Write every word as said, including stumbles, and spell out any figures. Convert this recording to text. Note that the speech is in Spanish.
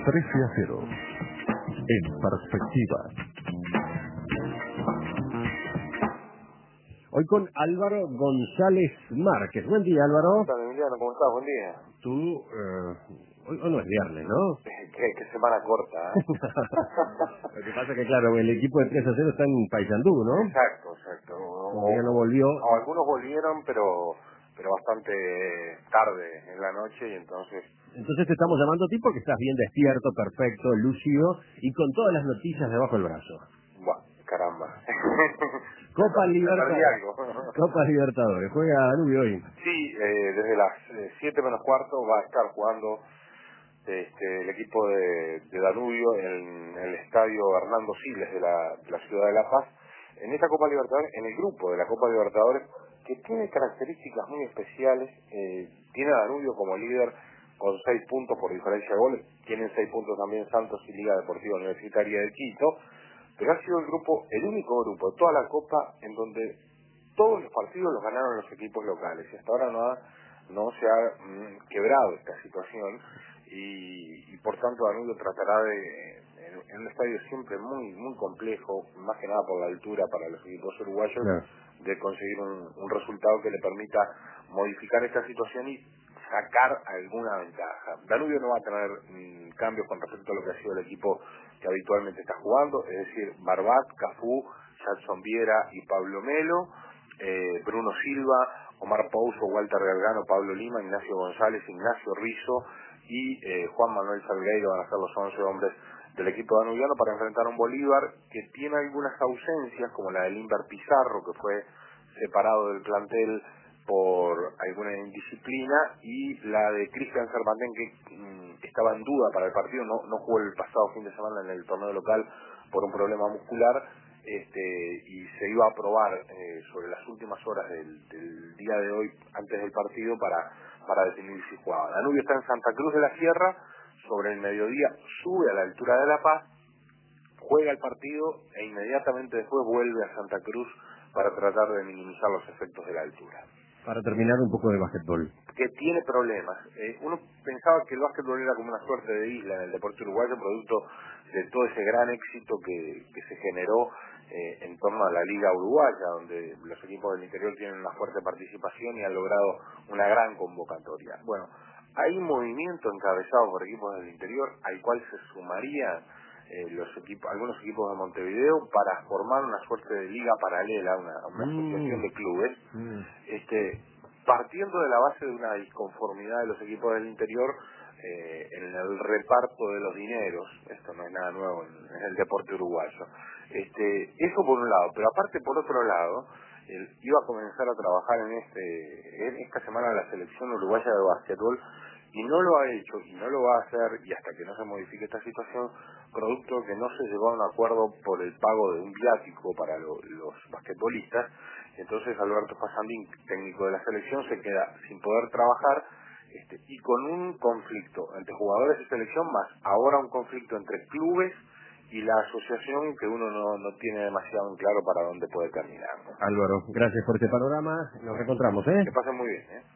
trece a cero. En perspectiva. Hoy con Álvaro González Márquez. Buen día, Álvaro. ¿Qué tal, Emiliano? ¿Cómo estás? Buen día. Tú, eh, hoy, hoy no es viernes, ¿no? Qué, qué semana corta, ¿eh? Lo que pasa es que, claro, el equipo de tres a cero está en Paysandú, ¿no? Exacto, exacto. O, Todavía no volvió. o algunos volvieron, pero pero bastante tarde en la noche y entonces... Entonces te estamos llamando a ti porque estás bien despierto, perfecto, lúcido y con todas las noticias debajo del brazo. Buah, caramba. Copa me perdí Libertadores. algo. Copa Libertadores. Juega Danubio hoy. Sí, eh, desde las eh, siete menos cuarto va a estar jugando este, el equipo de, de Danubio en, en el estadio Hernando Siles de la, de la ciudad de La Paz. En esta Copa Libertadores, en el grupo de la Copa Libertadores, que tiene características muy especiales, eh, tiene a Danubio como líder con seis puntos por diferencia de goles, tienen seis puntos también Santos y Liga Deportiva Universitaria de Quito, pero ha sido el grupo, el único grupo de toda la Copa en donde todos los partidos los ganaron los equipos locales y hasta ahora no, ha, no se ha mm, quebrado esta situación y, y por tanto Danubio tratará de, en, en un estadio siempre muy muy complejo, más que nada por la altura para los equipos uruguayos, Claro. de conseguir un, un resultado que le permita modificar esta situación y sacar alguna ventaja. Danubio no va a tener mm, cambios con respecto a lo que ha sido el equipo que habitualmente está jugando, es decir, Barbat, Cafú, Jackson Viera y Pablo Melo, eh, Bruno Silva, Omar Pouso, Walter Galgano, Pablo Lima, Ignacio González, Ignacio Rizzo y eh, Juan Manuel Salgueiro van a ser los once hombres del equipo danubiano para enfrentar a un Bolívar que tiene algunas ausencias, como la de Limber Pizarro, que fue separado del plantel por alguna indisciplina, y la de Cristian Cervantén, que mmm, estaba en duda para el partido, no, no jugó el pasado fin de semana en el torneo local por un problema muscular, este, y se iba a probar eh, sobre las últimas horas del, del día de hoy, antes del partido, para, para definir si jugaba. Danubio está en Santa Cruz de la Sierra, sobre el mediodía sube a la altura de La Paz, juega el partido e inmediatamente después vuelve a Santa Cruz para tratar de minimizar los efectos de la altura. Para terminar, un poco de básquetbol. Que tiene problemas. Eh, uno pensaba que el básquetbol era como una suerte de isla en el deporte uruguayo, producto de todo ese gran éxito que, que se generó eh, en torno a la Liga Uruguaya, donde los equipos del interior tienen una fuerte participación y han logrado una gran convocatoria. Bueno, hay un movimiento encabezado por equipos del interior al cual se sumarían eh, los equipos, algunos equipos de Montevideo para formar una suerte de liga paralela, una, una Mm. asociación de clubes, Mm. este, partiendo de la base de una disconformidad de los equipos del interior eh, en el reparto de los dineros. Esto no es nada nuevo en, en el deporte uruguayo. Este, eso por un lado, pero aparte por otro lado, él iba a comenzar a trabajar en este en esta semana la selección uruguaya de básquetbol y no lo ha hecho y no lo va a hacer, y hasta que no se modifique esta situación, producto que no se llegó a un acuerdo por el pago de un viático para lo, los basquetbolistas. Entonces Alberto Fassandín, técnico de la selección, se queda sin poder trabajar este, y con un conflicto entre jugadores de selección, más ahora un conflicto entre clubes y la asociación que uno no, no tiene demasiado en claro para dónde puede terminar, ¿no? Álvaro, gracias por este panorama. Nos reencontramos, ¿eh? Que pasen muy bien, ¿eh?